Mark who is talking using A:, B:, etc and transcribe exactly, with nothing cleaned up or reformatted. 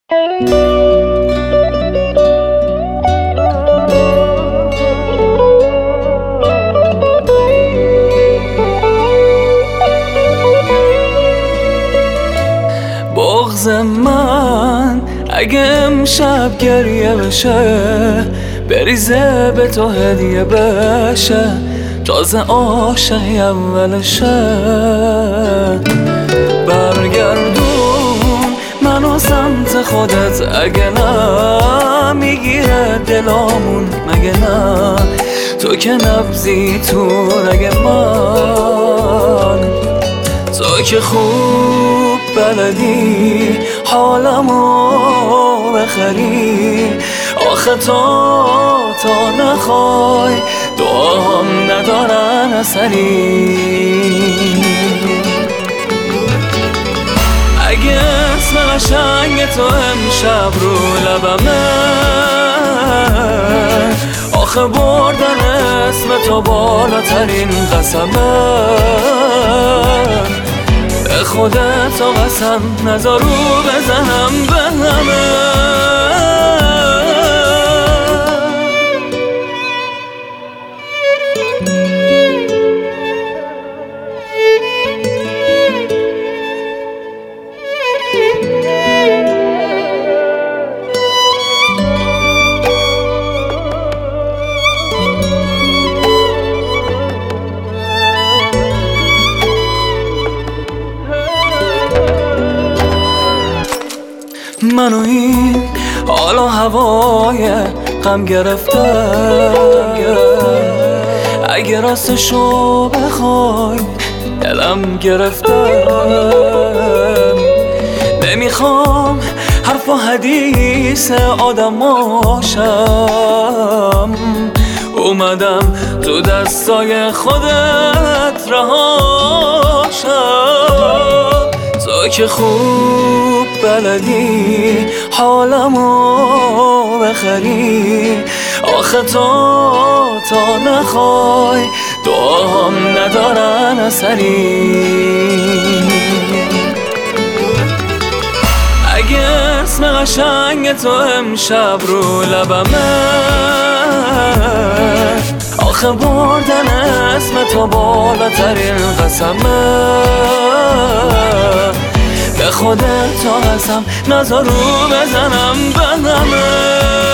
A: بغض من اگه امشب گریه بشه، بریزه به تو هدیه بشه، تازه عاشقی اولشه. برگردون منو سمت خودت، اگه نه میگیره دلامون، مگه نه تو که نبضی تو رگ من، تو که خوب بلدی حالمو بخری. آخه تو تا نخوای دعام ندارن اثری. اگه اسم قشنگ تو امشب رو لبمه، آخه بردن اسم تو بالاترین قسمه. به خودت و قسم نذار رو بزنم به همه. منو این حال و هوای غم گرفته، اگه راستشو بخوای دلم گرفته. نمیخوام حرف و حدیث آدماشم، اومدم تو دستای خودت رهاشم. تو که خوب بلدی حالمو بخری. آخه تو تا نخوای دعام ندارن اثری. اگه اسم قشنگ تو امشب رو لبمه، آخه بردن اسم تو بالاترین قسمه. به خودت تا قسم نذار رو بزنم به همه.